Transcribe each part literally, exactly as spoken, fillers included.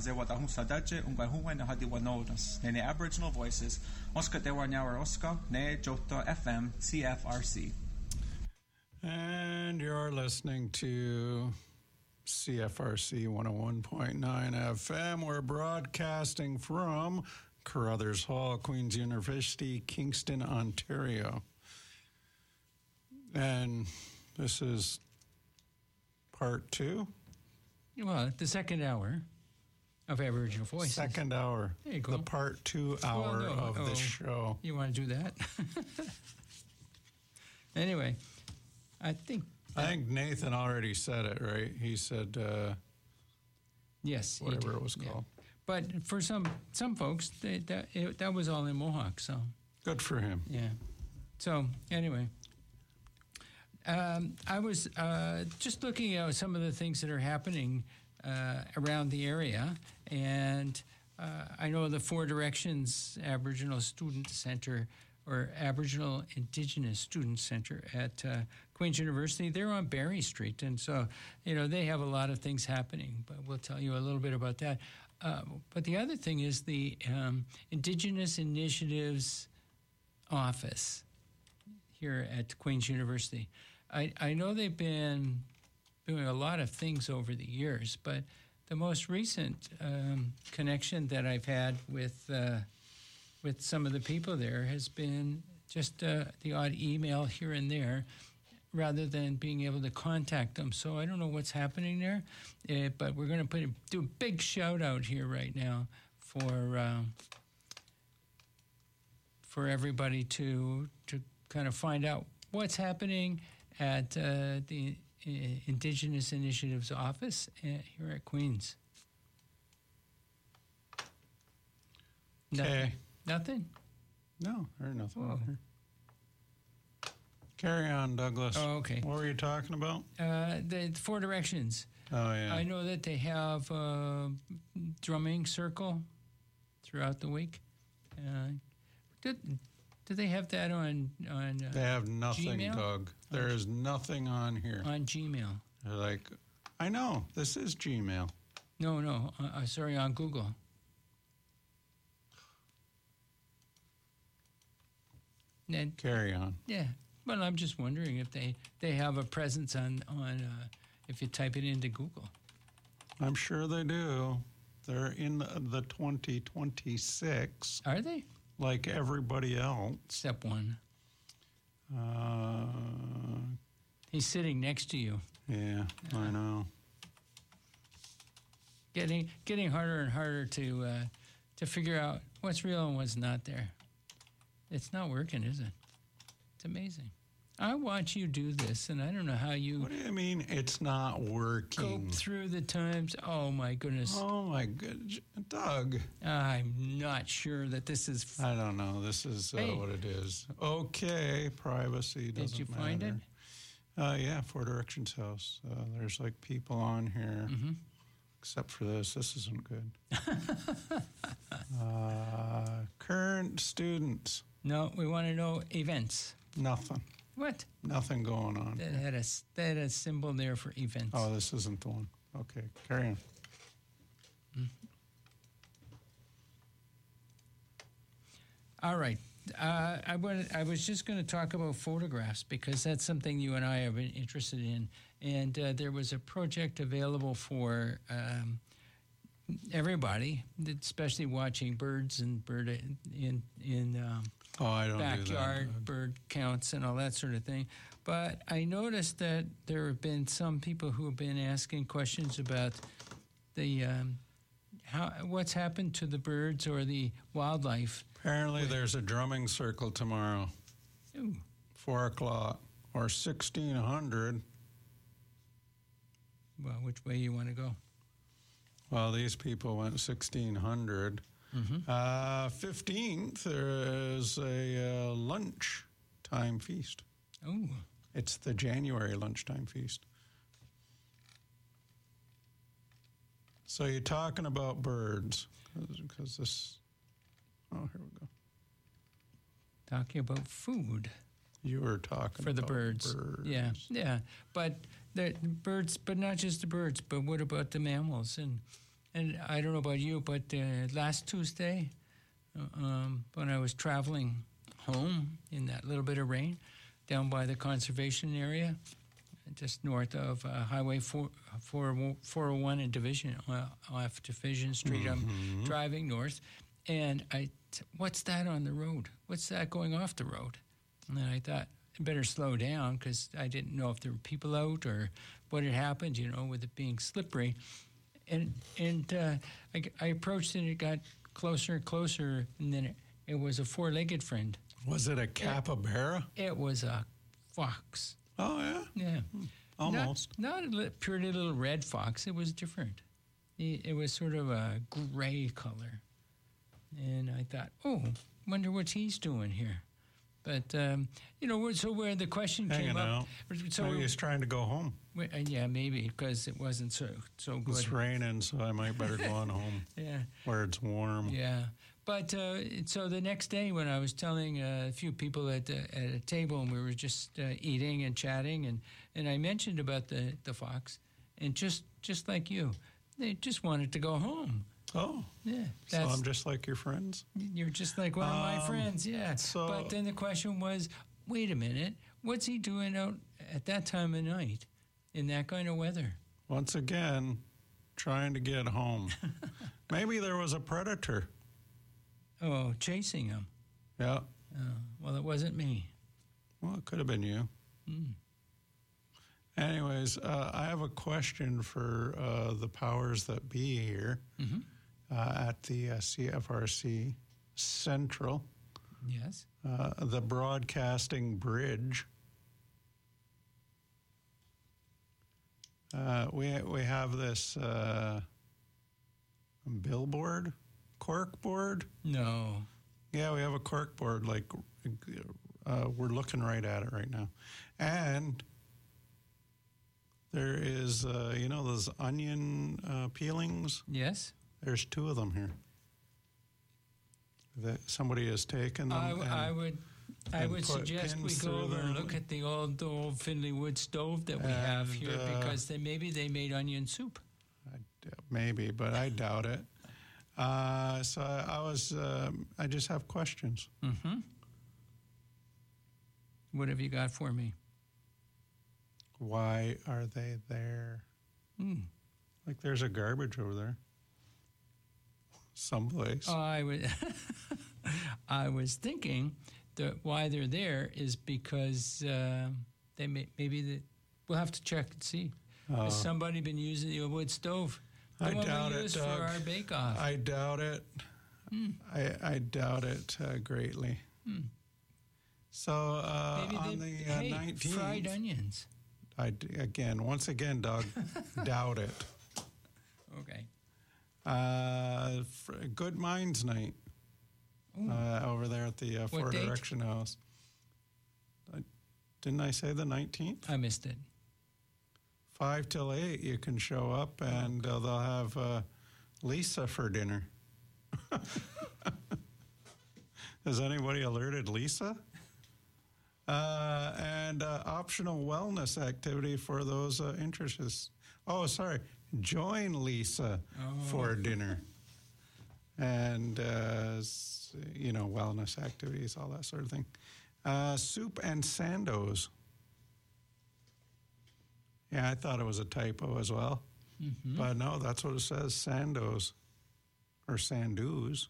zewa da hunsa daje unga huwen hadi wanodas. Nene Aboriginal Voices. Oscar dewa nyawa Oscar ne Jota F M C F R C. And you're listening to C F R C one oh one point nine F M. We're broadcasting from Carruthers Hall, Queen's University, Kingston, Ontario. And this is part two. Well, the second hour of Aboriginal Voices. Second hour. There you go. The part two hour well, no, of oh, the show. You want to do that? Anyway, I think... I think Nathan already said it, right? He said... Uh, yes. Whatever it was called. Yeah. But for some some folks, they, that, it, that was all in Mohawk, so... Good for him. Yeah. So, anyway... Um, I was uh, just looking at some of the things that are happening uh, around the area, and uh, I know the Four Directions Aboriginal Student Center, or Aboriginal Indigenous Student Center at uh, Queen's University, they're on Barry Street, and so, you know, they have a lot of things happening, but we'll tell you a little bit about that. Uh, but the other thing is the um, Indigenous Initiatives Office here at Queen's University. I, I know they've been doing a lot of things over the years, but the most recent um, connection that I've had with uh, with some of the people there has been just uh, the odd email here and there, rather than being able to contact them. So I don't know what's happening there, uh, but we're going to put a, do a big shout out here right now for um, for everybody to to kind of find out what's happening at uh, the uh, Indigenous Initiatives Office uh, here at Queen's. Okay. Nothing? No, I heard nothing. Oh. Here. Carry on, Douglas. Oh, okay. What were you talking about? Uh, the Four Directions. Oh, yeah. I know that they have a drumming circle throughout the week. Uh, did, do they have that on on? Uh, they have nothing, Gmail? Doug. There is nothing on here. On Gmail. They're like, I know, this is Gmail. No, no, uh, uh, sorry, on Google. And, Carry on. yeah, well, I'm just wondering if they, they have a presence on, on uh, if you type it into Google. I'm sure they do. They're in the, the twenty twenty-six. Are they? Like everybody else. Step one. Uh, He's sitting next to you. yeah, Uh, I know. Getting getting harder and harder to uh, to figure out what's real and what's not there. It's not working, is it? It's amazing. I watch you do this, and I don't know how you What do you mean it's not working? go through the times. Oh, my goodness. Oh, my good. Doug. I'm not sure that this is... I don't know. This is uh, Hey. what it is. Okay, privacy doesn't Did you matter. find it? Uh, yeah, Four Directions House. Uh, there's like people on here. Mm-hmm. Except for this. This isn't good. uh, current students. No, we want to know events. Nothing. What? Nothing going on. That had a, that had a symbol there for events. Oh, this isn't the one. Okay, carry on. Mm-hmm. All right. Uh, I, wanted, I was just going to talk about photographs because that's something you and I have been interested in. And uh, there was a project available for um, everybody, especially watching birds and bird in in um, Oh, I don't backyard do that. bird counts and all that sort of thing. But I noticed that there have been some people who have been asking questions about the um, how what's happened to the birds or the wildlife. Apparently, there's a drumming circle tomorrow. Ooh. Four o'clock or sixteen hundred. Well, which way you want to go? Well, these people went sixteen hundred. Mm-hmm. Uh, fifteenth, there is a uh, lunchtime feast. Oh. It's the January lunchtime feast. So you're talking about birds, because this... Oh, here we go. Talking about food. You were talking for the about birds. birds. Yeah, yeah. But the birds, but not just the birds, but what about the mammals and And I don't know about you, but uh, last Tuesday, uh, um, when I was traveling home in that little bit of rain, down by the conservation area, just north of uh, Highway four, four oh one and Division, uh, off Division Street. Mm-hmm. I'm driving north, and I, t- what's that on the road? What's that going off the road? And I thought, I better slow down because I didn't know if there were people out or what had happened, you know, with it being slippery. And and uh, I, I approached it, and it got closer and closer, and then it, it was a four-legged friend. Was it a capybara? It, it was a fox. Oh, yeah? Yeah. Almost. Not, not a li- purely little red fox. It was different. It, it was sort of a gray color. And I thought, oh, wonder what he's doing here. But, um, you know, so where the question Hanging came out. up. So Maybe he's trying to go home. we- uh, yeah, maybe, because it wasn't so, so good. It's raining, so I might better go on home Yeah. where it's warm. Yeah. But uh, so the next day when I was telling uh, a few people at, the, at a table and we were just uh, eating and chatting, and, and I mentioned about the, the fox, and just, just like you, they just wanted to go home. Oh, Yeah. so That's, I'm just like your friends? you're just like one of my Um, friends, yeah. so- But then the question was, wait a minute, what's he doing out at that time of night in that kind of weather? Once again, trying to get home. Maybe there was a predator. Oh, chasing him. Yeah. Oh, well, it wasn't me. Well, it could have been you. Mm. Anyways, uh, I have a question for uh, the powers that be here Mm-hmm. uh, at the uh, C F R C Central, Yes. uh, the Broadcasting Bridge. Uh, we we have this uh, billboard, cork board. No. Yeah, we have a cork board. Like uh, we're looking right at it right now, and there is, uh, you know, those onion uh, peelings. Yes. There's two of them here. That somebody has taken them. I, and, I would, I and would put suggest we pins go through over and them. look at the old old Findlay wood stove that we have And, here uh, because they, maybe they made onion soup. I d- maybe, but I doubt it. Uh, so I, I was. Um, I just have questions. Mm-hmm. What have you got for me? Why are they there? Mm. Like there's a garbage over there. Someplace. Oh, I was, I was thinking that why they're there is because uh, they may, maybe the, we'll have to check and see. Oh. Has somebody been using the wood stove? The I one doubt we it, use Doug. for our bake-off. I doubt it. Hmm. I, I doubt it uh, greatly. Hmm. So uh, Maybe on they, the uh, hey, nineteenth, fried onions. I d- again, once again, Doug, doubt it. Okay. Uh, fr- Good Minds Night Ooh. uh, over there at the uh, Four date? Direction House. I, didn't I say the nineteenth? I missed it. Five till eight, you can show up, and uh, they'll have uh, Lisa for dinner. Has anybody alerted Lisa? Uh, and uh, optional wellness activity for those uh, interested. Oh, sorry. Join Lisa Oh. for dinner. And, uh, s- you know, wellness activities, all that sort of thing. Uh, soup and Sandos. Yeah, I thought it was a typo as well. Mm-hmm. But no, that's what it says, Sandos or Sandoos.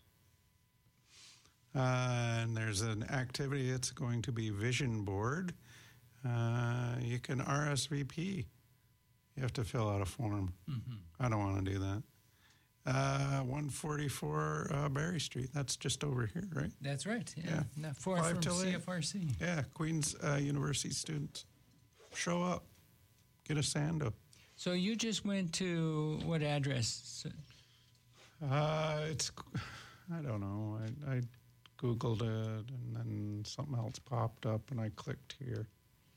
Uh, and there's an activity, it's going to be vision board. Uh, you can R S V P. You have to fill out a form. Mm-hmm. I don't want to do that. Uh, one forty-four uh, Barry Street. That's just over here, right? That's right. Yeah. Yeah. Not far Five from till eight. C F R C. Yeah, Queen's uh, University students. Show up. Get a Sando. So you just went to what address? Uh, it's, I don't know. I, I Googled it and then something else popped up and I clicked here.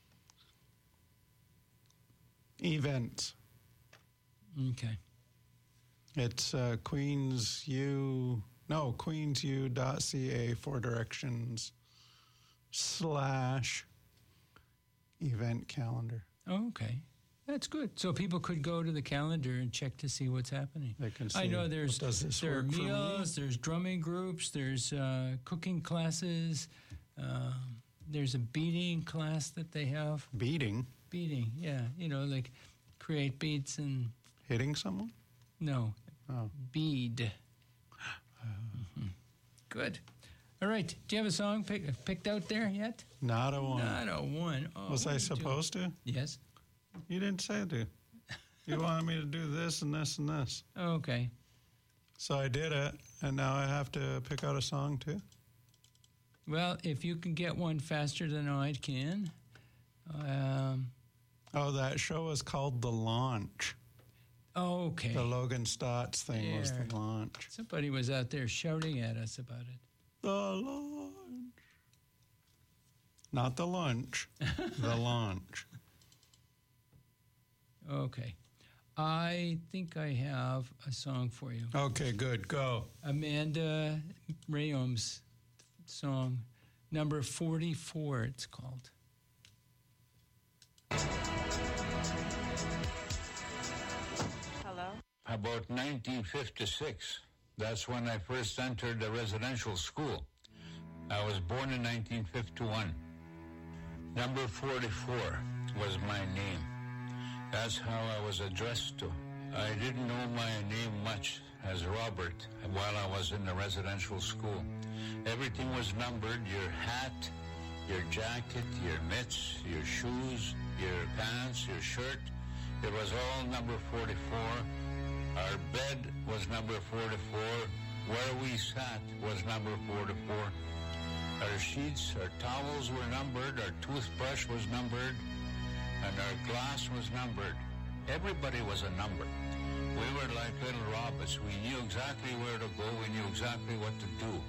Events. Okay. It's uh, Queens U, no, queensu.ca four directions slash event calendar. Oh, okay. That's good. So people could go to the calendar and check to see what's happening. They can see, I know there's does this there are work for me? meals, there's drumming groups, there's uh, cooking classes, um, there's a beading class that they have. Beating? Beading, yeah. You know, like create beads and... Hitting someone? No, Oh. bead. Mhm. Good. All right. Do you have a song pick, picked out there yet? Not a one. Not a one. Oh, Was what I are you doing? supposed to? Yes. You didn't say to. You wanted me to do this and this and this. Okay. So I did it, and now I have to pick out a song too? Well, if you can get one faster than I can. Um, Oh, that show was called The Launch. okay. The Logan Stotts thing was There. The Launch. Somebody was out there shouting at us about it. The Launch. Not the lunch. The Launch. Okay. I think I have a song for you. Okay, good. Go. Amanda Rayom's song, number forty-four, it's called. Hello? About nineteen fifty-six, that's when I first entered the residential school. I was born in nineteen fifty-one. Number forty-four was my name. That's how I was addressed to. I didn't know my name much as Robert while I was in the residential school. Everything was numbered: your hat, your jacket, your mitts, your shoes, your pants, your shirt. It was all number forty-four. Our bed was number forty-four. Where we sat was number forty-four. Our sheets, our towels were numbered. Our toothbrush was numbered. And our glass was numbered. Everybody was a number. We were like little robots. We knew exactly where to go. We knew exactly what to do.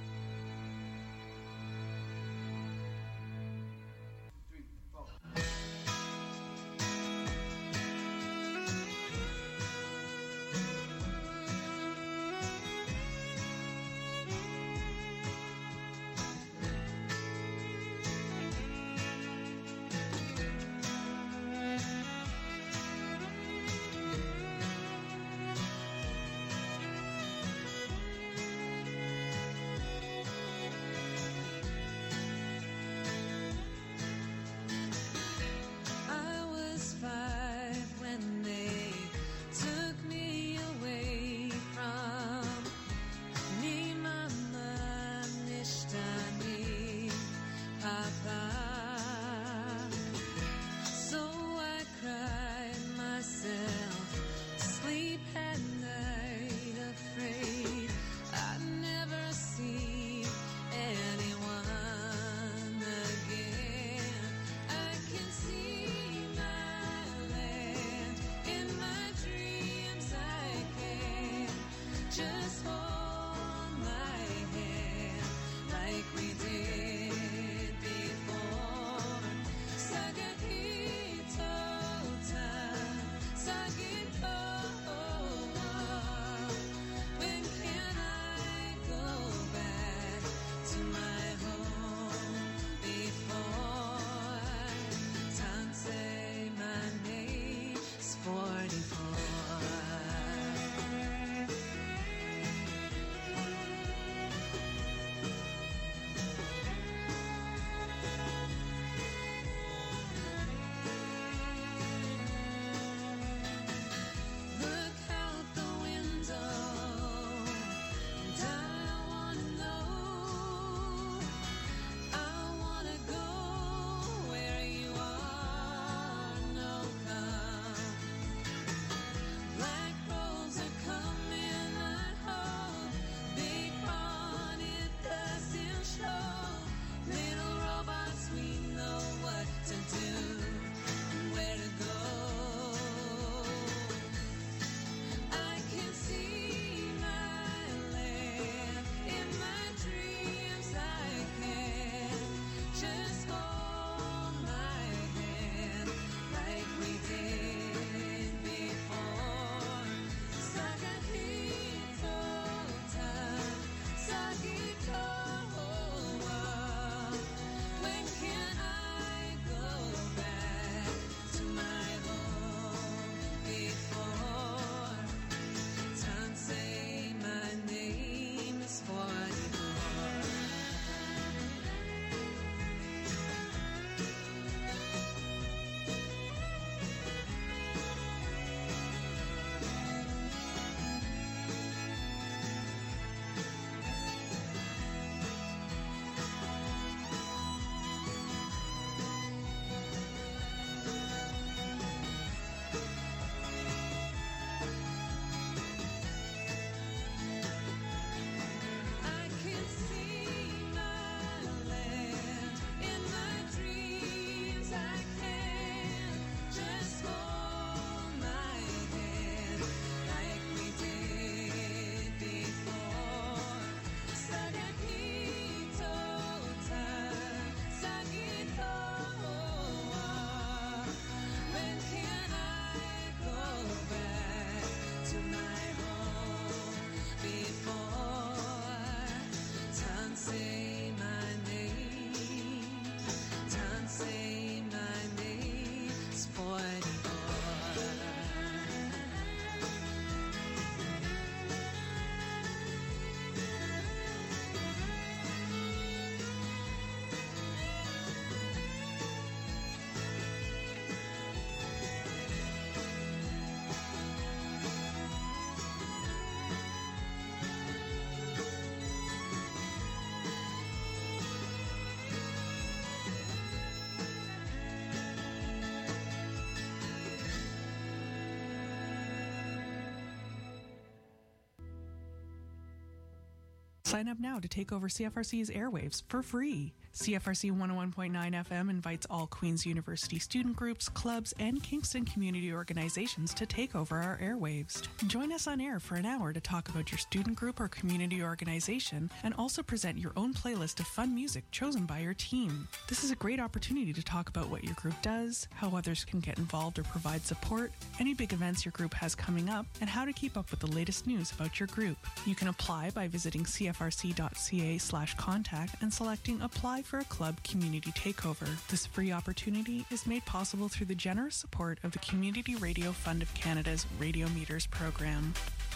Sign up now to take over C F R C's airwaves for free. C F R C one oh one point nine F M invites all Queen's University student groups, clubs, and Kingston community organizations to take over our airwaves. Join us on air for an hour to talk about your student group or community organization and also present your own playlist of fun music chosen by your team. This is a great opportunity to talk about what your group does, how others can get involved or provide support, any big events your group has coming up, and how to keep up with the latest news about your group. You can apply by visiting cfrc.ca slash contact and selecting Apply for a Club Community Takeover. This free opportunity is made possible through the generous support of the Community Radio Fund of Canada's Radio Meters program.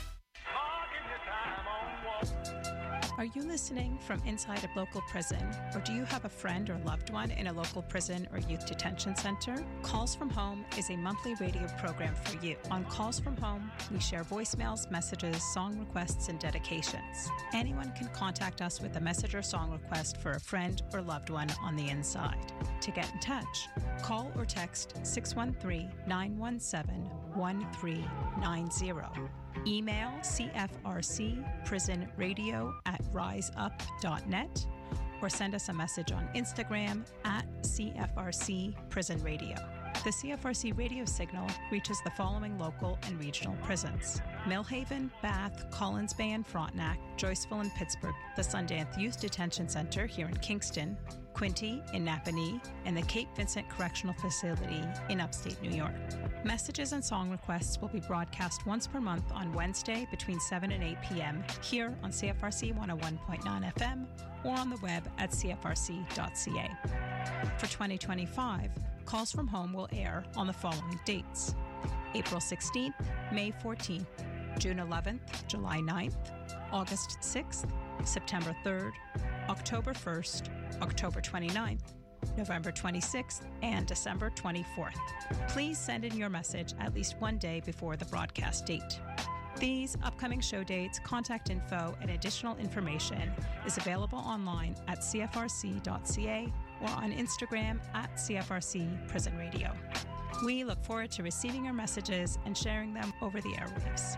Are you listening from inside a local prison, or do you have a friend or loved one in a local prison or youth detention center? Calls from Home is a monthly radio program for you. On Calls from Home, we share voicemails, messages, song requests, and dedications. Anyone can contact us with a message or song request for a friend or loved one on the inside. To get in touch, call or text six one three, nine one seven, one three nine zero. Email C F R C prison radio at riseup dot net or send us a message on Instagram at C F R C prison radio. The C F R C radio signal reaches the following local and regional prisons: Millhaven, Bath, Collins Bay and Frontenac, Joyceville and Pittsburgh, the Sundance Youth Detention Center here in Kingston, Quinte in Napanee, and the Cape Vincent Correctional Facility in upstate New York. Messages and song requests will be broadcast once per month on Wednesday between seven and eight p.m. here on C F R C one oh one point nine F M or on the web at c f r c dot c a. For twenty twenty-five, Calls from Home will air on the following dates: April sixteenth, May fourteenth, June eleventh, July ninth, August sixth, September third, October first, October twenty-ninth, November twenty-sixth, and December twenty-fourth. Please send in your message at least one day before the broadcast date. These upcoming show dates, contact info, and additional information is available online at c f r c dot c a or on Instagram at C F R C Prison Radio. We look forward to receiving your messages and sharing them over the airwaves.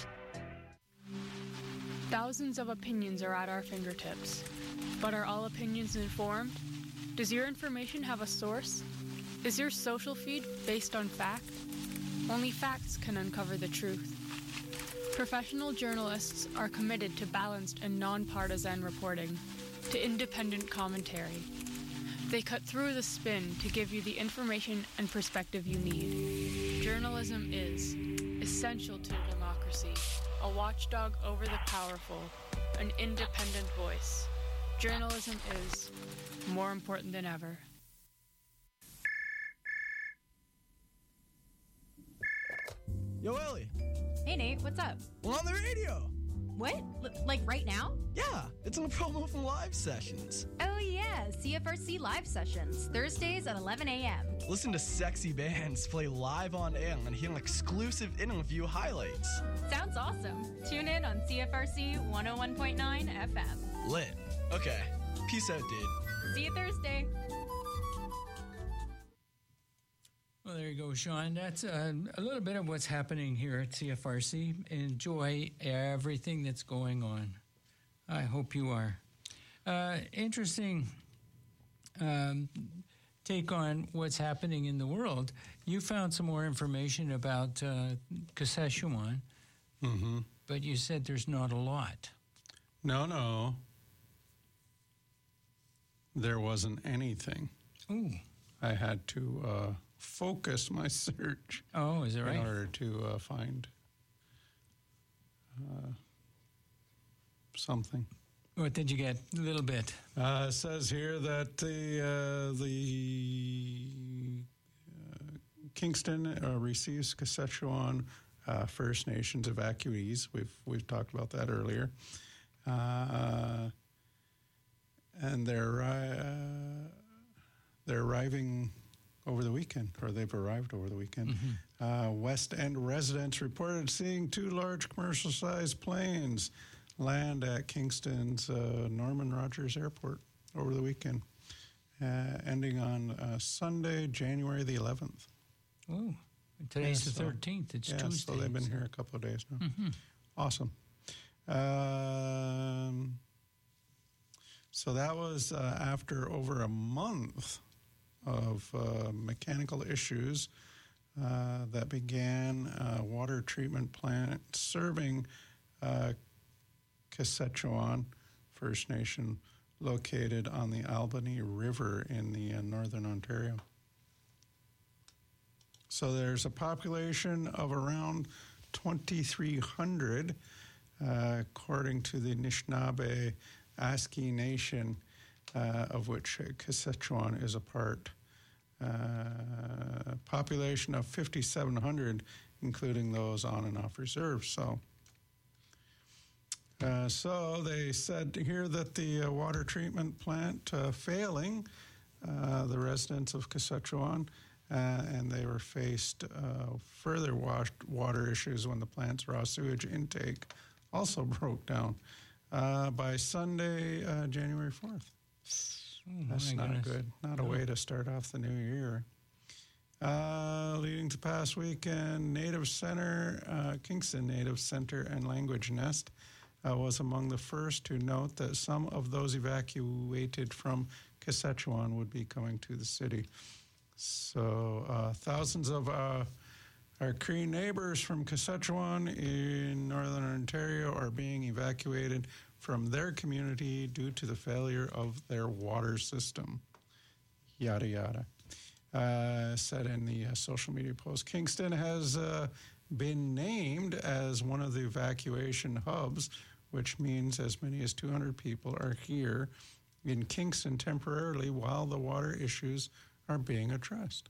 Thousands of opinions are at our fingertips. But are all opinions informed? Does your information have a source? Is your social feed based on fact? Only facts can uncover the truth. Professional journalists are committed to balanced and nonpartisan reporting, to independent commentary. They cut through the spin to give you the information and perspective you need. Journalism is essential to democracy, a watchdog over the powerful, an independent voice. Journalism is more important than ever. Yo, Ellie. Hey, Nate, what's up? We're on the radio. What? L- like right now? Yeah, it's a promo from Live Sessions. Oh, yeah, C F R C Live Sessions, Thursdays at eleven a.m. Listen to sexy bands play live on air and hear exclusive interview highlights. Sounds awesome. Tune in on C F R C one oh one point nine F M. Lit. Okay. Peace out, dude. See you Thursday. Well, there you go, Sean. That's uh, a little bit of what's happening here at C F R C. Enjoy everything that's going on. I hope you are. Uh, interesting um, take on what's happening in the world. You found some more information about uh, Saskatchewan, Mm-hmm. but you said there's not a lot. No, no. There wasn't anything. Ooh. I had to uh, focus my search. Oh, is that right? In order to uh, find uh, something. What did you get? A little bit. Uh, it says here that the uh, the uh, Kingston uh, receives Saskatchewan uh, First Nations evacuees. We've we've talked about that earlier, uh, and they're uh, they're arriving over the weekend, or they've arrived over the weekend. Mm-hmm. Uh, West End residents reported seeing two large commercial-sized planes land at Kingston's uh, Norman Rogers Airport over the weekend, uh, ending on uh, Sunday, January the eleventh. Oh, today's yeah, the so, thirteenth. It's yeah, Tuesday. so they've been so. here a couple of days now. Mm-hmm. Awesome. Um, So that was uh, after over a month of uh, mechanical issues uh, that began a water treatment plant serving uh, Kashechewan First Nation located on the Albany River in the uh, northern Ontario. So there's a population of around twenty-three hundred, uh, according to the Anishinaabe Aski Nation, uh, of which Kashechewan is a part. Uh, population of fifty-seven hundred, including those on and off reserve. So, uh, so they said here that the uh, water treatment plant uh, failing uh, the residents of Kashechewan, uh, and they were faced uh, further wash- water issues when the plant's raw sewage intake also broke down uh, by Sunday, uh, January fourth. Oh, That's not goodness. good. Not no. a way to start off the new year. Uh, leading to past weekend, Native Center, uh, Kingston Native Center and Language Nest uh, was among the first to note that some of those evacuated from Kashechewan would be coming to the city. So uh, thousands of uh, our Cree neighbors from Kashechewan in Northern Ontario are being evacuated from their community due to the failure of their water system. Yada, yada. Uh, said in the uh, social media post, Kingston has uh, been named as one of the evacuation hubs, which means as many as two hundred people are here in Kingston temporarily while the water issues are being addressed.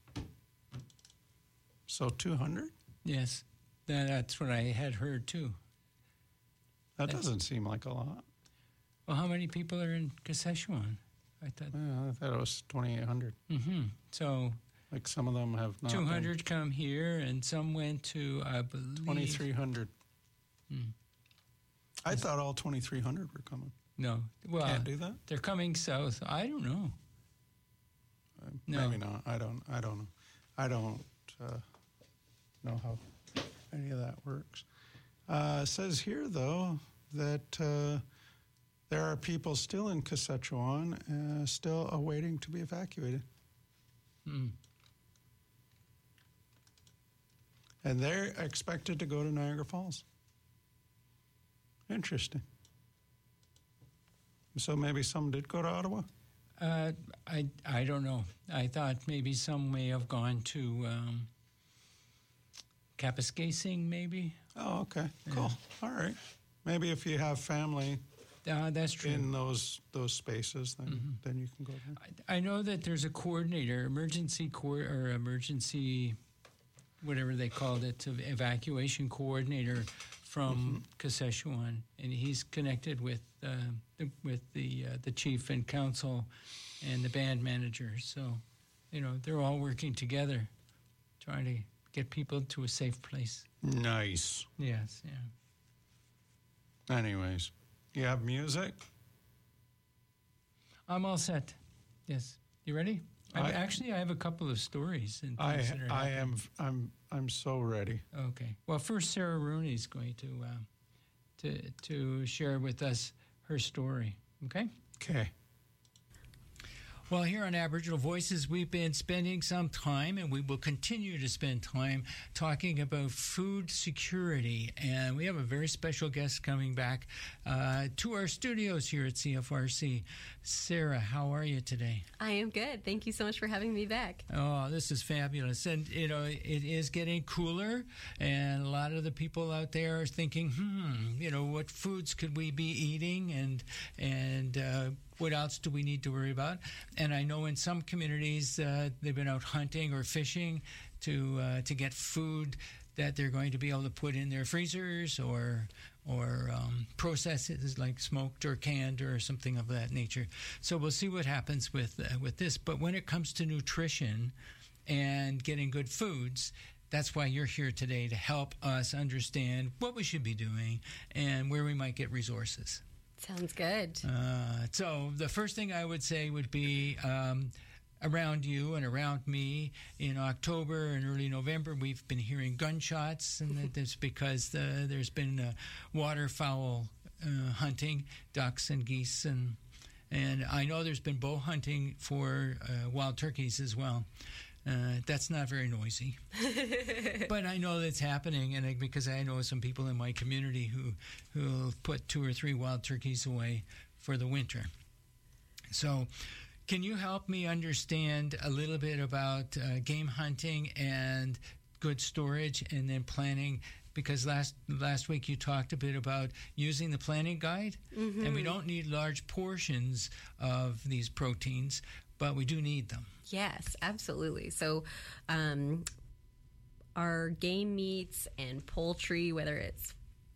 So two hundred? Yes, that, that's what I had heard too. That doesn't seem like a lot. Well, how many people are in Kashechewan? I thought. Yeah, I thought it was twenty-eight hundred. Mm-hmm. So, like some of them have not. Two hundred come here, and some went to, I believe, twenty-three hundred. Hmm. I thought all twenty-three hundred were coming. No, well, can't do that. They're coming south. I don't know. Uh, no. Maybe not. I don't. I don't know. I don't uh, know how any of that works. Uh, it says here, though, that uh, there are people still in Kashechewan, uh, still awaiting to be evacuated. Hmm. And they're expected to go to Niagara Falls. Interesting. So maybe some did go to Ottawa? Uh, I, I don't know. I thought maybe some may have gone to um, Kapuskasing, maybe. Oh, okay. Cool. Yeah. All right. Maybe if you have family uh, that's true. in those those spaces, then mm-hmm. then you can go there. I, I know that there's a coordinator, emergency co- or emergency, whatever they called it, evacuation coordinator from mm-hmm. Kashechewan, and he's connected with uh, the, with the uh, the chief and council and the band manager. So, you know, they're all working together, trying to get people to a safe place. Nice. Yes, yeah. Anyways, you have music? I'm all set. Yes. You ready? I, actually, I have a couple of stories. And I that are I am I'm I'm so ready. Okay. Well, first, Sarah Rooney is going to uh, to to share with us her story. Okay. Okay. Well, here on Aboriginal Voices, we've been spending some time, and we will continue to spend time talking about food security. And we have a very special guest coming back uh, to our studios here at C F R C. Sarah, how are you today? I am good. Thank you so much for having me back. Oh, this is fabulous. And, you know, it is getting cooler, and a lot of the people out there are thinking, hmm, you know, what foods could we be eating, and, and, uh, what else do we need to worry about? And I know in some communities uh, they've been out hunting or fishing to uh, to get food that they're going to be able to put in their freezers or or um, process it as like smoked or canned or something of that nature. So we'll see what happens with uh, with this. But when it comes to nutrition and getting good foods, that's why you're here today, to help us understand what we should be doing and where we might get resources. Sounds good. Uh, so the first thing I would say would be um, around you and around me in October and early November, we've been hearing gunshots, and that's because uh, there's been uh, waterfowl uh, hunting, ducks and geese and And I know there's been bow hunting for uh, wild turkeys as well. Uh, that's not very noisy, but I know that's happening, and I, because I know some people in my community who who put two or three wild turkeys away for the winter. So, can you help me understand a little bit about uh, game hunting and good storage, and then planning? Because last last week you talked a bit about using the planning guide, Mm-hmm. and we don't need large portions of these proteins, but we do need them. Yes, absolutely. So, um, our game meats and poultry, whether it's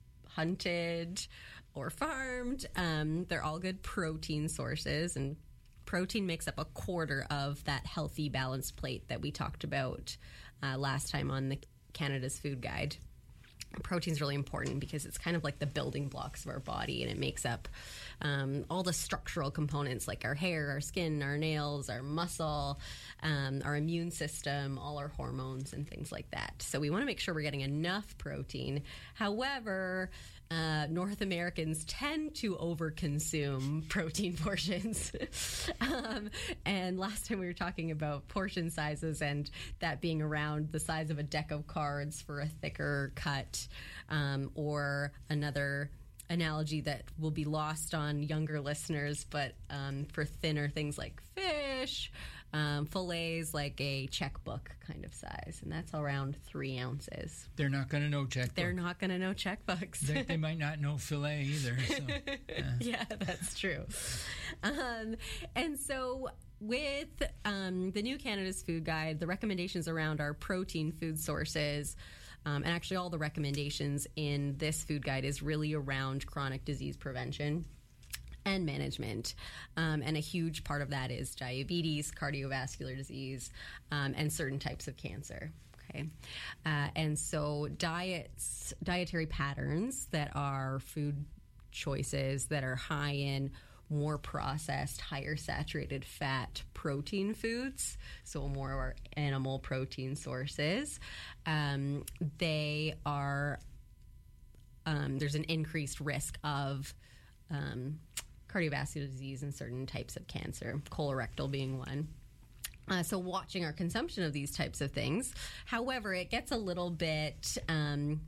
hunted or farmed, um, they're all good protein sources, and protein makes up a quarter of that healthy, balanced plate that we talked about uh, last time on the Canada's Food Guide. Protein's really important because it's kind of like the building blocks of our body, and it makes up um, all the structural components like our hair, our skin, our nails, our muscle, um, our immune system, all our hormones and things like that. So we want to make sure we're getting enough protein. However, uh, North Americans tend to overconsume protein portions. um, and last time we were talking about portion sizes and that being around the size of a deck of cards for a thicker cut, um, or another analogy that will be lost on younger listeners, but um, for thinner things like fish, um, fillets, like a checkbook kind of size, and that's around three ounces. They're not going to know checkbook. They're not going to know checkbooks. they, they might not know fillet either. So, yeah. Yeah, that's true. Um, and so with um, the new Canada's Food Guide, the recommendations around our protein food sources, um, and actually all the recommendations in this food guide is really around chronic disease prevention and management. Um, and a huge part of that is diabetes, cardiovascular disease, um, and certain types of cancer. Okay. Uh, and so diets, dietary patterns that are food choices that are high in more processed, higher saturated fat protein foods, so more of our animal protein sources, um, they are, um, there's an increased risk of um, cardiovascular disease and certain types of cancer, colorectal being one. Uh, so watching our consumption of these types of things. However, it gets a little bit um,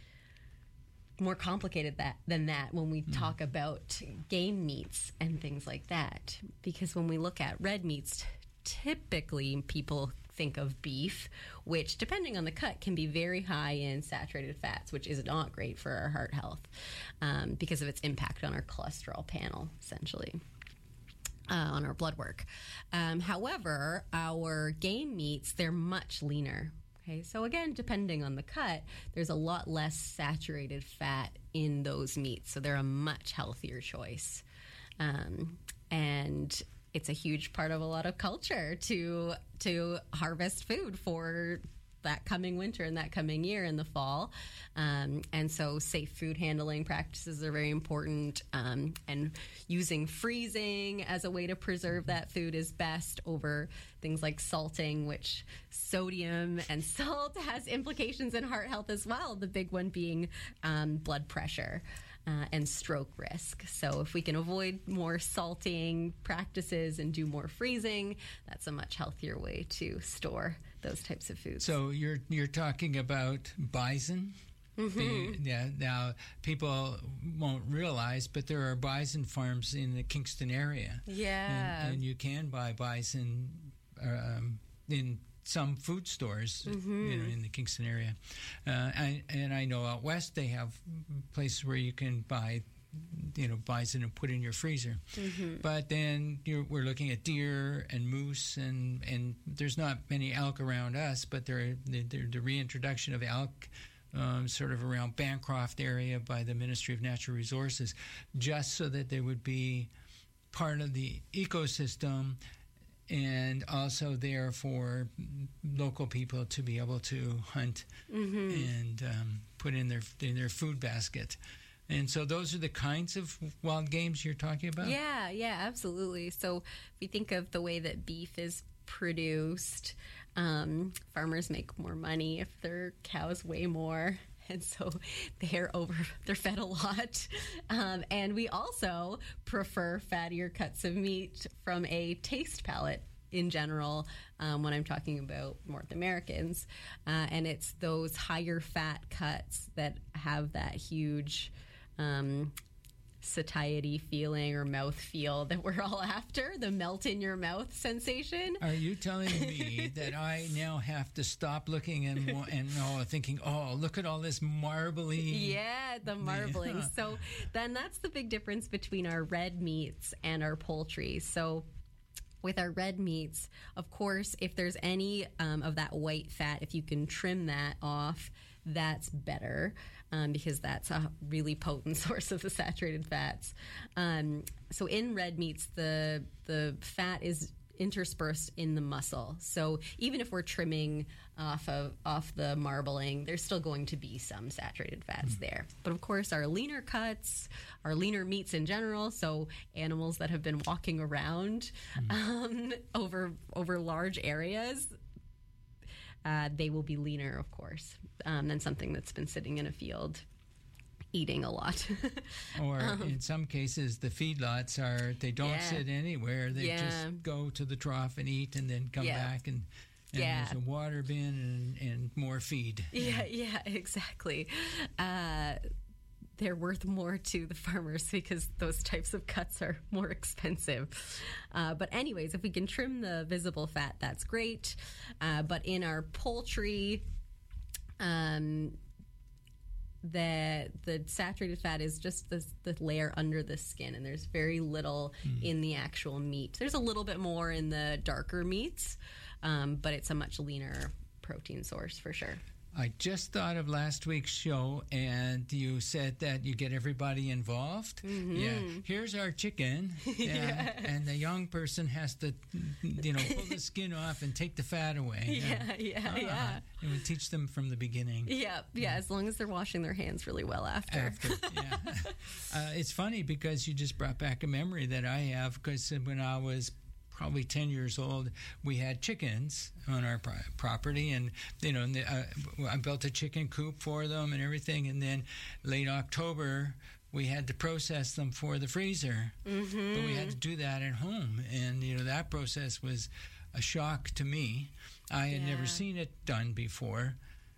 more complicated that, than that when we mm. talk about game meats and things like that. Because when we look at red meats, typically people think of beef, which, depending on the cut, can be very high in saturated fats, which is not great for our heart health um, because of its impact on our cholesterol panel, essentially. Uh, on our blood work. Um, however, our game meats, they're much leaner. Okay, so again, depending on the cut, there's a lot less saturated fat in those meats, so they're a much healthier choice. Um, and it's a huge part of a lot of culture to to harvest food for that coming winter and that coming year in the fall. Um, and so safe food handling practices are very important. Um, and using freezing as a way to preserve that food is best over things like salting, which sodium and salt has implications in heart health as well. The big one being um, blood pressure. Uh, and stroke risk. So if we can avoid more salting practices and do more freezing, that's a much healthier way to store those types of foods. So you're you're talking about bison? Mm-hmm. Being, yeah. Now people won't realize, but there are bison farms in the Kingston area. Yeah, and, and you can buy bison um, in some food stores, mm-hmm. you know, in the Kingston area. Uh, and, and I know out west they have places where you can buy, you know, bison and put in your freezer. Mm-hmm. But then you're, we're looking at deer and moose, and, and there's not many elk around us, but there, there the reintroduction of elk um, sort of around Bancroft area by the Ministry of Natural Resources, just so that they would be part of the ecosystem, and also there for local people to be able to hunt mm-hmm. and um, put in their in their food basket. And so those are the kinds of wild games you're talking about? Yeah, yeah, absolutely. So if we think of the way that beef is produced, um, farmers make more money if their cows weigh more and so they're over they're fed a lot. Um, and we also prefer fattier cuts of meat from a taste palette in general, um, when I'm talking about North Americans. Uh, and it's those higher fat cuts that have that huge um, satiety feeling or mouth feel that we're all after, the melt in your mouth sensation. Are you telling me that I now have to stop looking and and oh, thinking, oh, look at all this marbling? Yeah, the marbling. Yeah. So then that's the big difference between our red meats and our poultry. So with our red meats, of course, if there's any um, of that white fat, if you can trim that off, that's better, um, because that's a really potent source of the saturated fats. Um, so in red meats, the the fat is interspersed in the muscle. So even if we're trimming off of off the marbling, there's still going to be some saturated fats mm. there. But of course, our leaner cuts, our leaner meats in general, so animals that have been walking around mm. um, over over large areas, uh, they will be leaner, of course, um, than something that's been sitting in a field eating a lot. Or um, in some cases, the feedlots are, they don't yeah. sit anywhere. They yeah. just go to the trough and eat and then come yeah. back and, and yeah. there's a water bin and, and more feed. Yeah, yeah, exactly. Uh, they're worth more to the farmers because those types of cuts are more expensive. Uh, but anyways, if we can trim the visible fat, that's great. Uh, but in our poultry, um, the the saturated fat is just the, the layer under the skin, and there's very little mm. in the actual meat. There's a little bit more in the darker meats, um, but it's a much leaner protein source for sure. I just thought of last week's show, and you said that you get everybody involved. Mm-hmm. Yeah, here's our chicken, yeah. and, and the young person has to, you know, pull the skin off and take the fat away. Yeah, yeah, uh, yeah. And we teach them from the beginning. Yeah, yeah, yeah, as long as they're washing their hands really well after. After, yeah. uh, it's funny because you just brought back a memory that I have, because when I was probably ten years old, we had chickens on our pro- property, and you know, and the, uh, I built a chicken coop for them and everything, and then late October we had to process them for the freezer, mm-hmm. but we had to do that at home, and you know, that process was a shock to me. I had yeah. never seen it done before.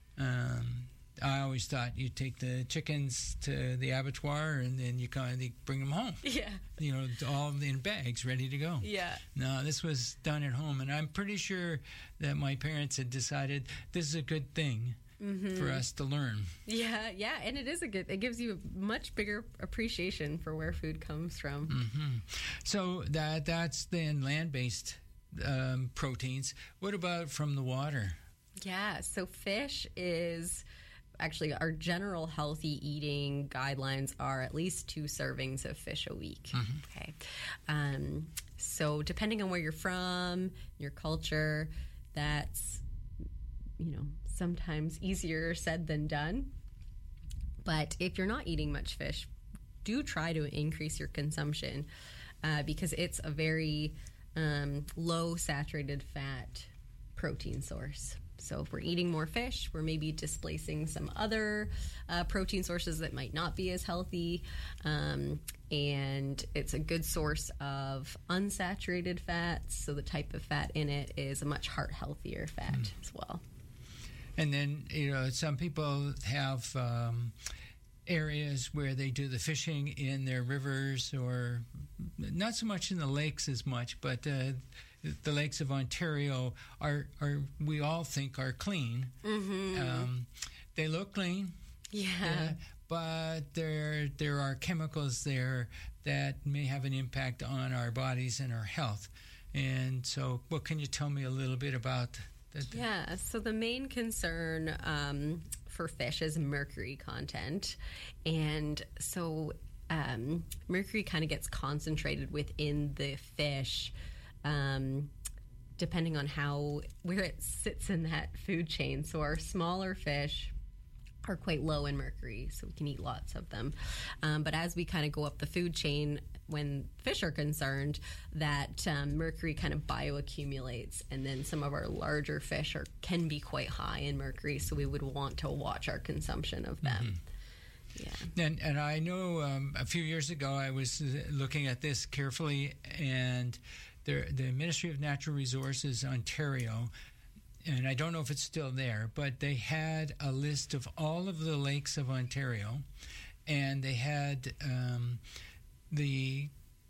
um, I always thought you take the chickens to the abattoir and then you kind of bring them home. Yeah. You know, all in bags, ready to go. Yeah. No, this was done at home, and I'm pretty sure that my parents had decided this is a good thing mm-hmm. for us to learn. Yeah, yeah, and it is a good. It gives you a much bigger appreciation for where food comes from. Mm-hmm. So that that's then land-based um, proteins. What about from the water? Yeah, so fish is. Actually, our general healthy eating guidelines are at least two servings of fish a week. Mm-hmm. Okay. Um, so depending on where you're from, your culture, that's, you know, sometimes easier said than done. But if you're not eating much fish, do try to increase your consumption uh, because it's a very um, low saturated fat protein source. So if we're eating more fish, we're maybe displacing some other uh, protein sources that might not be as healthy. Um, and it's a good source of unsaturated fats. So the type of fat in it is a much heart healthier fat mm. as well. And then, you know, some people have um, areas where they do the fishing in their rivers, or not so much in the lakes as much, but uh, the lakes of Ontario are, are we all think are clean. Mm-hmm. Um, they look clean, yeah, uh, but there there are chemicals there that may have an impact on our bodies and our health. And so, what can you tell me a little bit about that? Yeah, so the main concern um, for fish is mercury content, and so um, mercury kind of gets concentrated within the fish. Um, depending on how where it sits in that food chain. So our smaller fish are quite low in mercury, so we can eat lots of them. Um, but as we kind of go up the food chain, when fish are concerned, that um, mercury kind of bioaccumulates, and then some of our larger fish are can be quite high in mercury, so we would want to watch our consumption of them. Mm-hmm. Yeah. And, and I know um, a few years ago I was looking at this carefully, and the, the Ministry of Natural Resources Ontario, and I don't know if it's still there, but they had a list of all of the lakes of Ontario, and they had um, the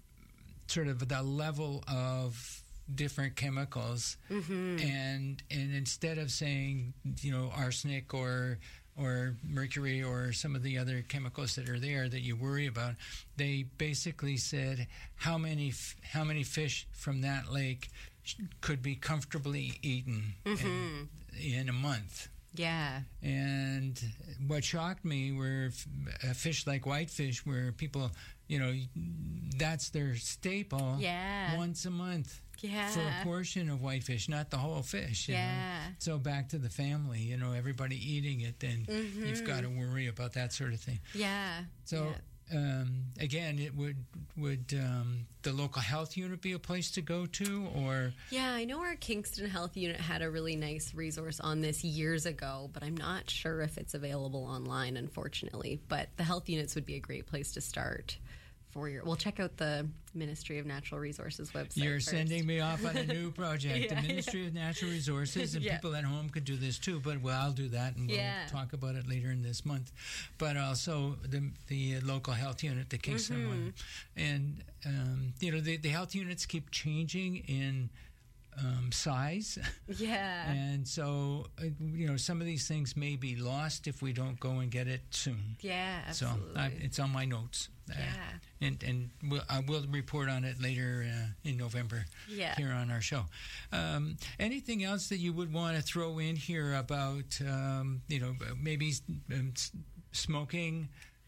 sort of the level of different chemicals, mm-hmm. and and instead of saying, you know, arsenic or or mercury or some of the other chemicals that are there that you worry about, they basically said how many f- how many fish from that lake sh- could be comfortably eaten mm-hmm. in, in a month. Yeah. And what shocked me were f- a fish like whitefish, where people, you know, that's their staple. Yeah. Once a month. Yeah. For a portion of whitefish, not the whole fish. You Yeah. know? So back to the family, you know, everybody eating it, then mm-hmm. you've got to worry about that sort of thing. Yeah. So yeah. Um, again, it would would um, the local health unit be a place to go to, or? Yeah, I know our Kingston Health Unit had a really nice resource on this years ago, but I'm not sure if it's available online, unfortunately. But the health units would be a great place to start. For your, well, check out the Ministry of Natural Resources website. You're first. sending me off on a new project. Yeah, the Ministry yeah. of Natural Resources, and Yeah. people at home could do this too. But well, I'll do that, and we'll Yeah. talk about it later in this month. But also the the local health unit, the Kingston Mhm. one, and um, you know the the health units keep changing in um, size. Yeah. And so, uh, you know, some of these things may be lost if we don't go and get it soon. Yeah, absolutely. So I, it's on my notes. Uh, Yeah. And and we'll, I will report on it later uh, in November Yeah. here on our show. Um, anything else that you would want to throw in here about, um, you know, maybe um, s- smoking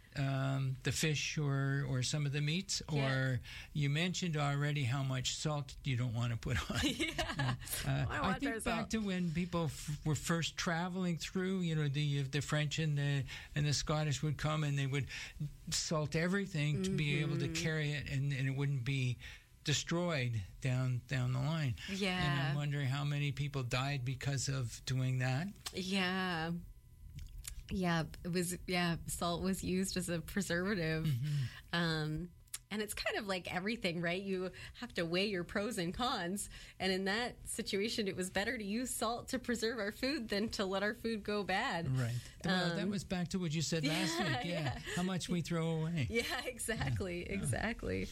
um, the fish or, or some of the meats? Yeah. Or you mentioned already how much salt you don't want to put on. Yeah. Uh, I I want their think back salt. to when people f- were first traveling through, you know, the the French and the and the Scottish would come and they would salt everything to be able to Mhm. carry it, and, and it wouldn't be destroyed down down the line. Yeah. And I'm wondering how many people died because of doing that. Yeah. Yeah, it was, yeah, salt was used as a preservative. Mm-hmm. Um, and it's kind of like everything, right? You have to weigh your pros and cons. And in that situation, it was better to use salt to preserve our food than to let our food go bad. Right. Well, that Um, was back to what you said last yeah, week. Yeah. yeah. How much we throw away. Yeah, exactly, exactly.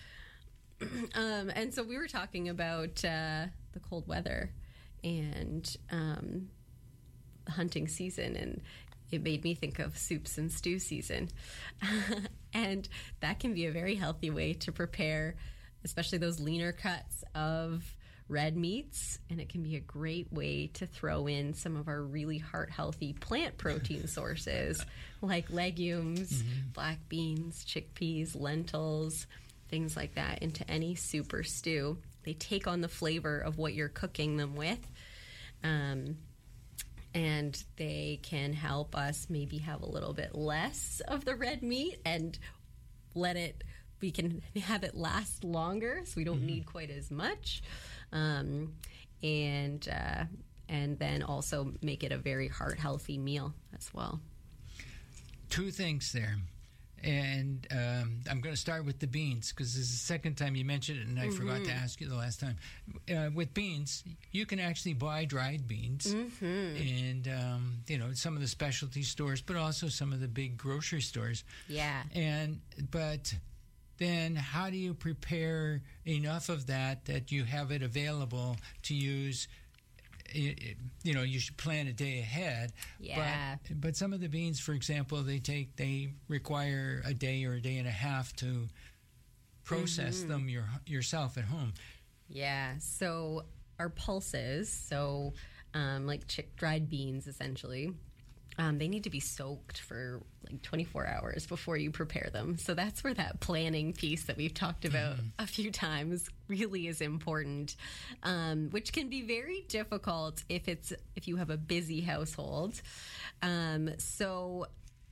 um, and so we were talking about uh, the cold weather and um, hunting season, and it made me think of soups and stew season. And that can be a very healthy way to prepare, especially those leaner cuts of red meats. And it can be a great way to throw in some of our really heart-healthy plant protein sources, like legumes, Mm-hmm. black beans, chickpeas, lentils, things like that, into any soup or stew. They take on the flavor of what you're cooking them with. Um, and they can help us maybe have a little bit less of the red meat and let it, we can have it last longer, so we don't need quite as much. Um, and uh, and then also make it a very heart healthy meal as well. Two things there. And um, I'm going to start with the beans, because this is the second time you mentioned it, and I forgot to ask you the last time. Uh, with beans, you can actually buy dried beans, and um, you know, some of the specialty stores, but also some of the big grocery stores. Yeah. And but then, how do you prepare enough of that that you have it available to use? It, it, you know, you should plan a day ahead. Yeah. But, but some of the beans, for example, they take they require a day or a day and a half to process Mhm. them your, yourself at home. Yeah. So our pulses, so um, like chick dried beans, essentially, um, they need to be soaked for like twenty-four hours before you prepare them. So that's where that planning piece that we've talked about a few times really is important, um, which can be very difficult if it's if you have a busy household. Um, so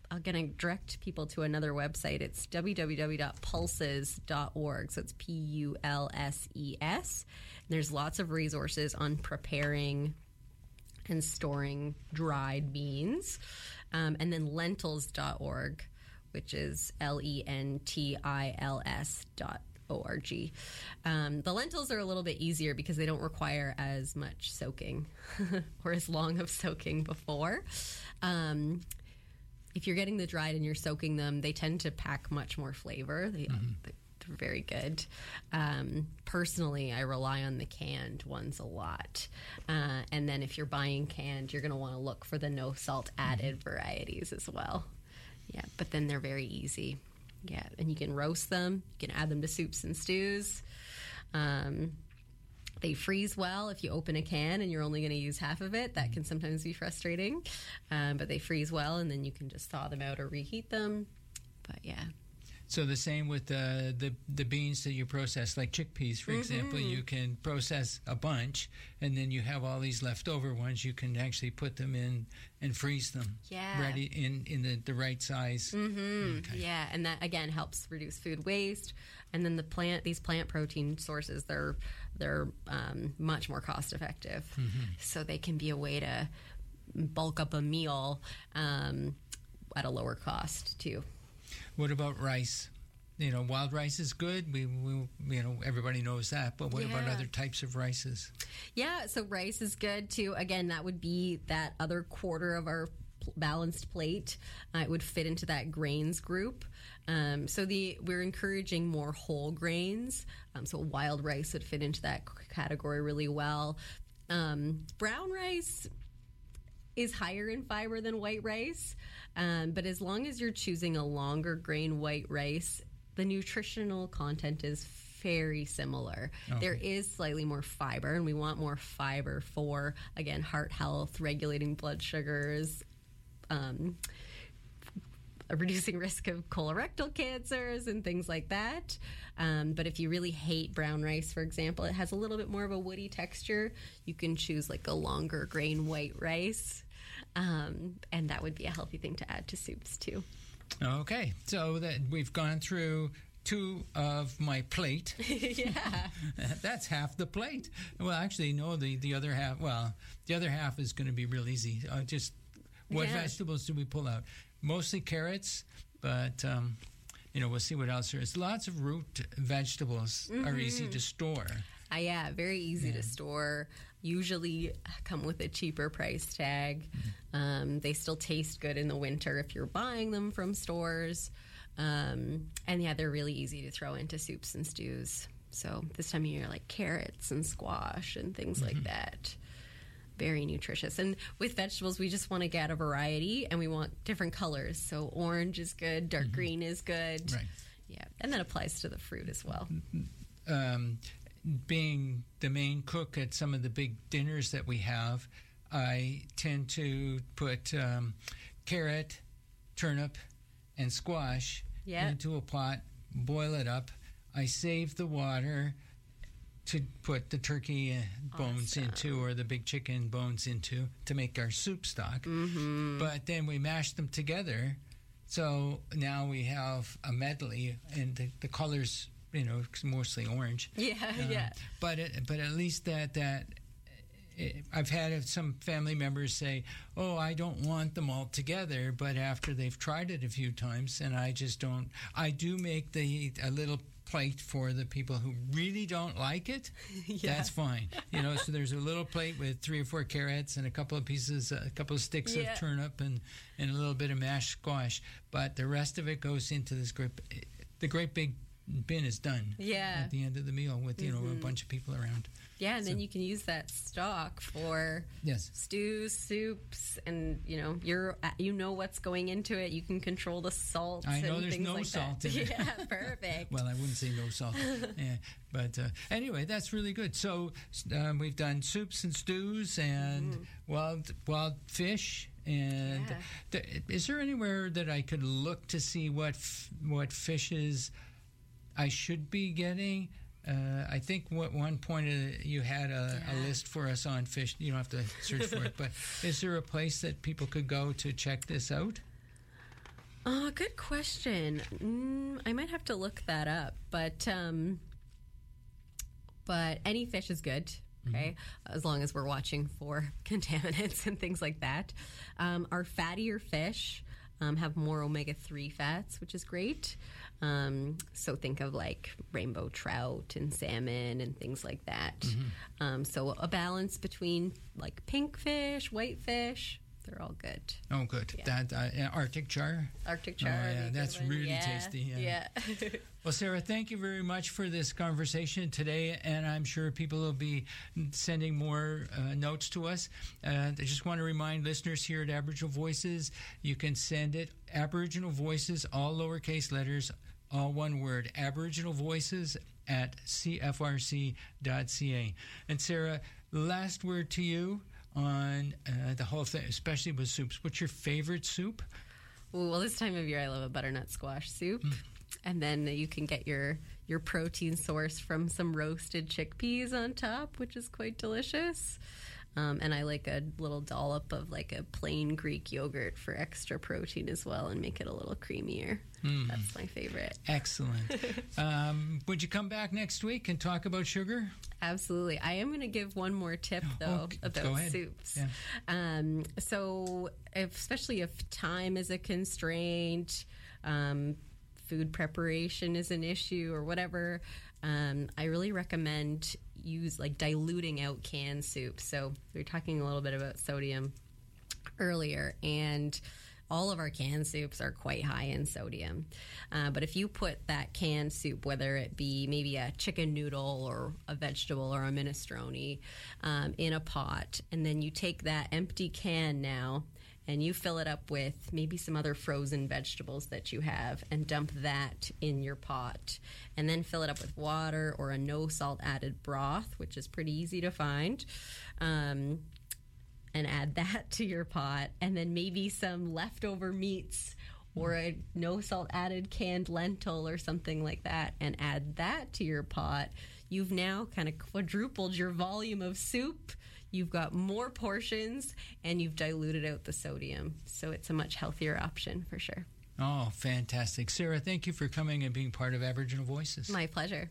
I'm going to direct people to another website. It's w w w dot pulses dot org. So it's P U L S E S. And there's lots of resources on preparing and storing dried beans. Um, and then lentils dot org, which is L E N T I L S dot O R G. Um, the lentils are a little bit easier because they don't require as much soaking or as long of soaking before. Um, if you're getting the dried and you're soaking them, they tend to pack much more flavor. They, mm-hmm. They're very good. Um, personally, I rely on the canned ones a lot. Uh, and then if you're buying canned, you're going to want to look for the no salt added mm-hmm. varieties as well. Yeah, but then they're very easy. Yeah, and you can roast them. You can add them to soups and stews. Um, they freeze well if you open a can and you're only going to use half of it. That can sometimes be frustrating. Um, but they freeze well, and then you can just thaw them out or reheat them. But, yeah. So the same with the, the the beans that you process, like chickpeas, for mm-hmm. example. You can process a bunch, and then you have all these leftover ones. You can actually put them in and freeze them, yeah, ready in in the, the right size. Mm-hmm. Okay. Yeah, and that again helps reduce food waste. And then the plant these plant protein sources, they're they're um, much more cost effective, mm-hmm. so they can be a way to bulk up a meal um, at a lower cost too. What about rice? You know, wild rice is good. We, we you know, everybody knows that. But what yeah. about other types of rices? Yeah, so rice is good too. Again, that would be that other quarter of our balanced plate. Uh, it would fit into that grains group. Um, so the we're encouraging more whole grains. Um, so wild rice would fit into that category really well. Um, brown rice is higher in fiber than white rice. Um, but as long as you're choosing a longer grain white rice, the nutritional content is very similar. Okay. There is slightly more fiber, and we want more fiber for, again, heart health, regulating blood sugars, um, reducing risk of colorectal cancers and things like that. Um, but if you really hate brown rice, for example, it has a little bit more of a woody texture. You can choose like a longer grain white rice. Um, and that would be a healthy thing to add to soups, too. Okay. So that we've gone through two of my plate. Yeah. That's half the plate. Well, actually, no, the, the other half, well, the other half is going to be real easy. Uh, just what yeah. vegetables do we pull out? Mostly carrots, but, um, you know, we'll see what else there is. Lots of root vegetables mm-hmm. are easy to store. Uh, yeah, very easy yeah. to store. Usually come with a cheaper price tag. Mm-hmm. Um, they still taste good in the winter if you're buying them from stores. Um, and yeah, they're really easy to throw into soups and stews. So this time of year, like carrots and squash and things mm-hmm. like that. Very nutritious. And with vegetables, we just want to get a variety, and we want different colors. So orange is good, dark mm-hmm. green is good. Right. Yeah, and that applies to the fruit as well. Um Being the main cook at some of the big dinners that we have, I tend to put um, carrot, turnip, and squash yeah. into a pot, boil it up. I save the water to put the turkey bones awesome. into, or the big chicken bones into, to make our soup stock. Mm-hmm. But then we mash them together, so now we have a medley, and the, the colors, you know, mostly orange. Yeah, um, yeah. But it, but at least that that it, I've had some family members say, "Oh, I don't want them all together," but after they've tried it a few times, and I just don't. I do make the a little plate for the people who really don't like it. Yeah. That's fine. You know, so there's a little plate with three or four carrots and a couple of pieces, a couple of sticks yeah. of turnip, and and a little bit of mashed squash. But the rest of it goes into this great, the great big bin is done. Yeah. At the end of the meal with, you mm-hmm. know, a bunch of people around. Yeah, and so. then you can use that stock for yes. stews, soups, and, you know, you're you know what's going into it. You can control the salt. I know and there's things no like salt that. in it. Yeah, perfect. Well, I wouldn't say no salt. Yeah, but uh, anyway, that's really good. So um, we've done soups and stews and mm. wild wild fish. And yeah. th- is there anywhere that I could look to see what f- what fishes I should be getting? Uh, I think at one point uh, you had a, yeah. a list for us on fish. You don't have to search for it, but is there a place that people could go to check this out? Oh, good question. Mm, I might have to look that up, but um, but any fish is good. Okay, mm-hmm. As long as we're watching for contaminants and things like that. Um, our fattier fish um, have more omega three fats, which is great. Um, so think of like rainbow trout and salmon and things like that. Mm-hmm. Um, so a balance between like pink fish, white fish. They're all good. Oh, good. Yeah. That uh, Arctic char. Arctic char. Oh, yeah, that's really yeah. tasty. Yeah. yeah. Well, Sarah, thank you very much for this conversation today, and I'm sure people will be sending more uh, notes to us. Uh, I just want to remind listeners here at Aboriginal Voices, you can send it Aboriginal Voices, all lowercase letters, all one word, Aboriginal Voices at c f r c dot c a. And Sarah, last word to you on uh, the whole thing, especially with soups. What's your favorite soup? Well, this time of year, I love a butternut squash soup. Mm. And then you can get your, your protein source from some roasted chickpeas on top, which is quite delicious. Um, and I like a little dollop of like a plain Greek yogurt for extra protein as well and make it a little creamier. Mm. That's my favorite. Excellent. um, would you come back next week and talk about sugar? Absolutely. I am going to give one more tip, though, okay. about soups. Yeah. Um, so, if, especially if time is a constraint, um, food preparation is an issue or whatever, um, I really recommend use like diluting out canned soup. So we were talking a little bit about sodium earlier, and all of our canned soups are quite high in sodium. Uh, but if you put that canned soup, whether it be maybe a chicken noodle or a vegetable or a minestrone, um, in a pot, and then you take that empty can now and you fill it up with maybe some other frozen vegetables that you have and dump that in your pot. And then fill it up with water or a no salt added broth, which is pretty easy to find. Um, and add that to your pot. And then maybe some leftover meats or a no salt added canned lentil or something like that, and add that to your pot. You've now kind of quadrupled your volume of soup. You've got more portions, and you've diluted out the sodium. So it's a much healthier option for sure. Oh, fantastic. Sarah, thank you for coming and being part of Aboriginal Voices. My pleasure.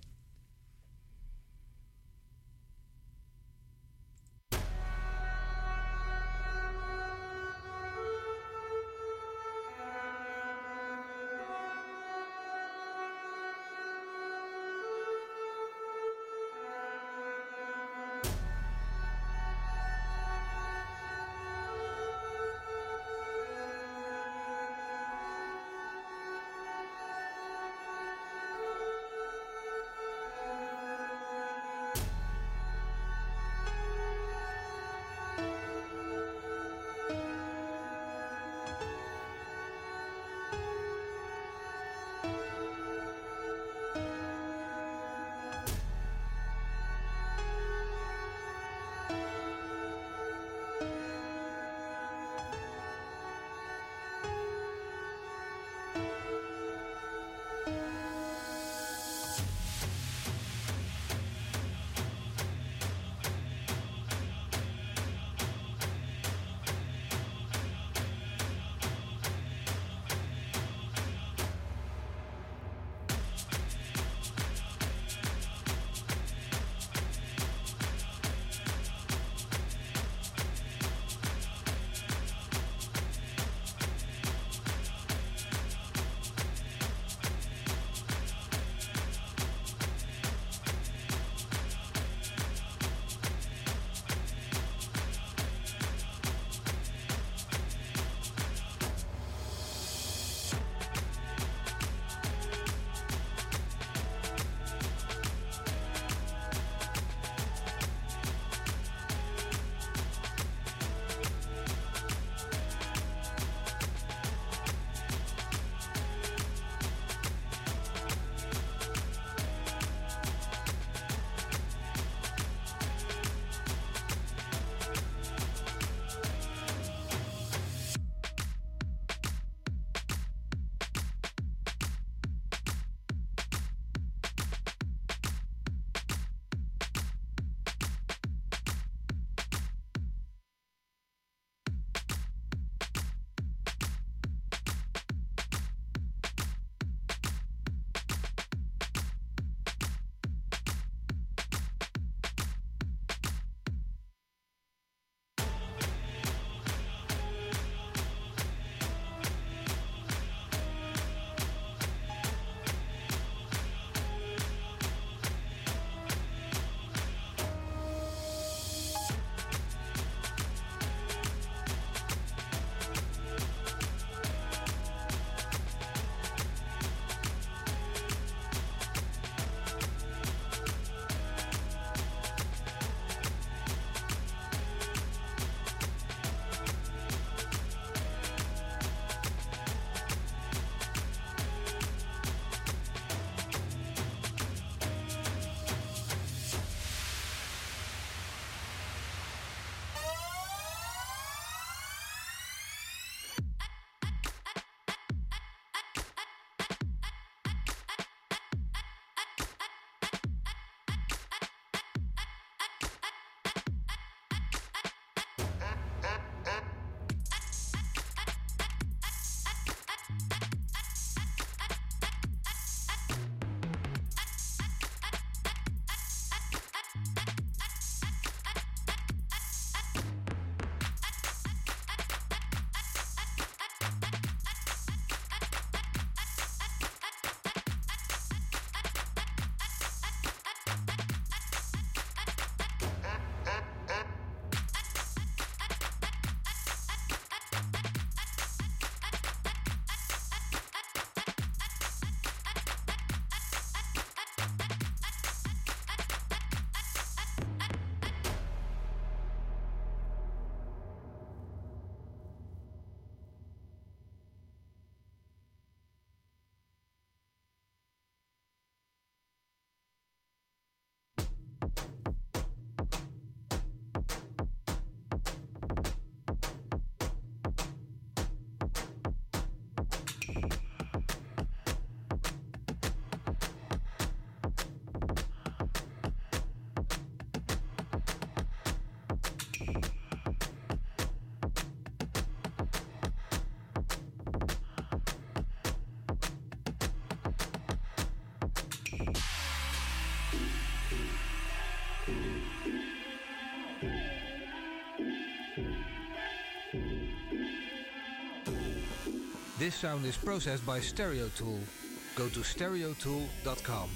This sound is processed by Stereotool. Go to stereotool dot com.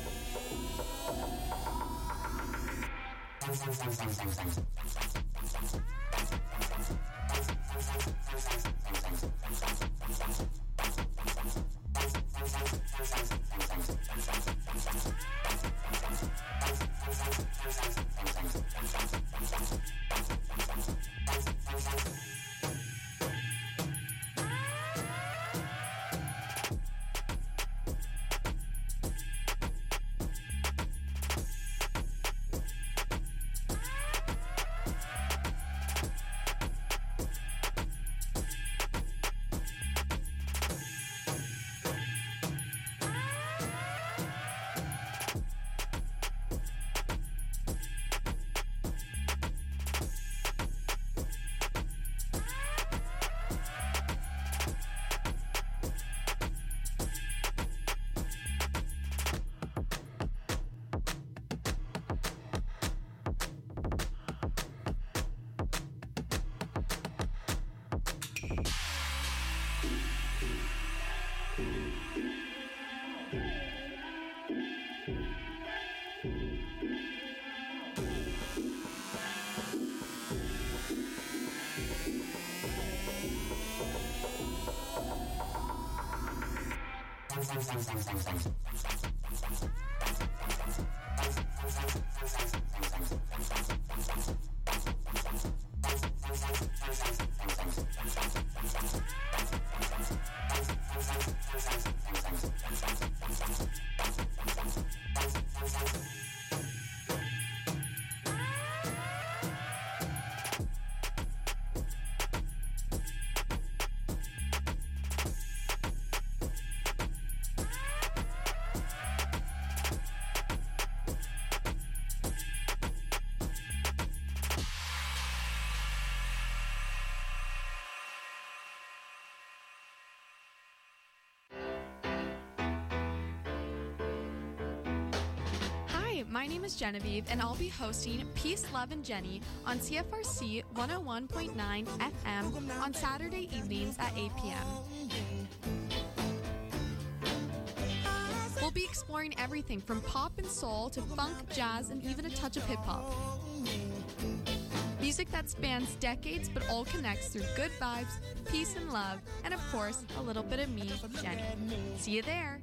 My name is Genevieve, and I'll be hosting Peace, Love, and Jenny on C F R C one oh one point nine F M on Saturday evenings at eight p.m. We'll be exploring everything from pop and soul to funk, jazz, and even a touch of hip-hop. Music that spans decades but all connects through good vibes, peace and love, and of course, a little bit of me, Jenny. See you there!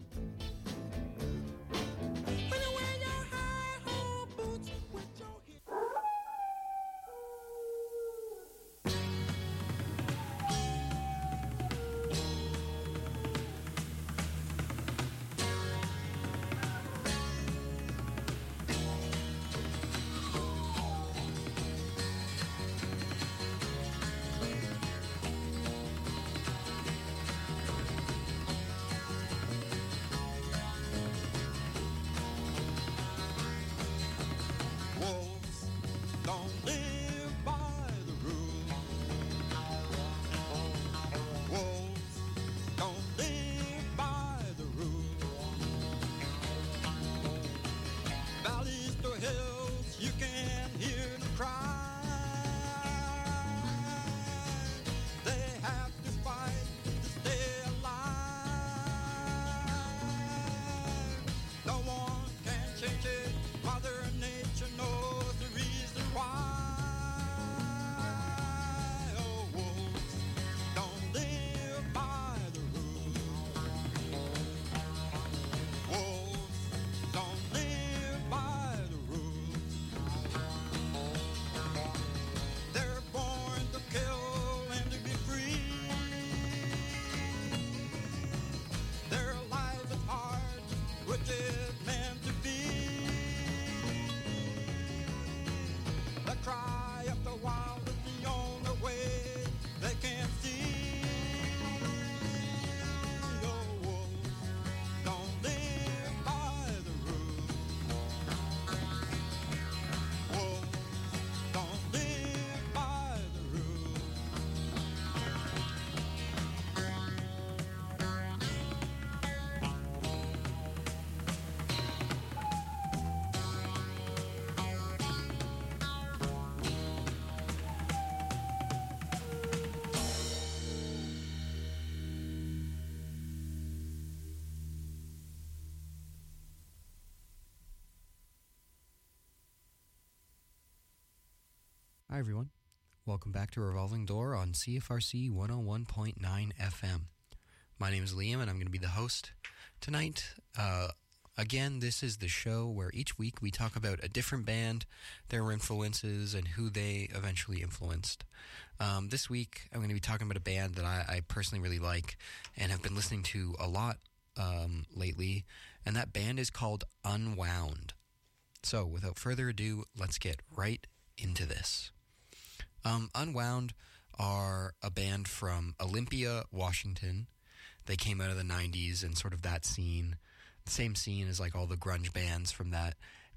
Wolves don't live by the rules. Hi, everyone. Welcome back to Revolving Door on C F R C one oh one point nine F M. My name is Liam, and I'm going to be the host tonight. Uh, again, this is the show where each week we talk about a different band, their influences, and who they eventually influenced. Um, this week, I'm going to be talking about a band that I, I personally really like and have been listening to a lot um, lately, and that band is called Unwound. So, without further ado, let's get right into this. Um, Unwound are a band from Olympia, Washington. They came out of the nineties and sort of that scene, the same scene as like all the grunge bands from that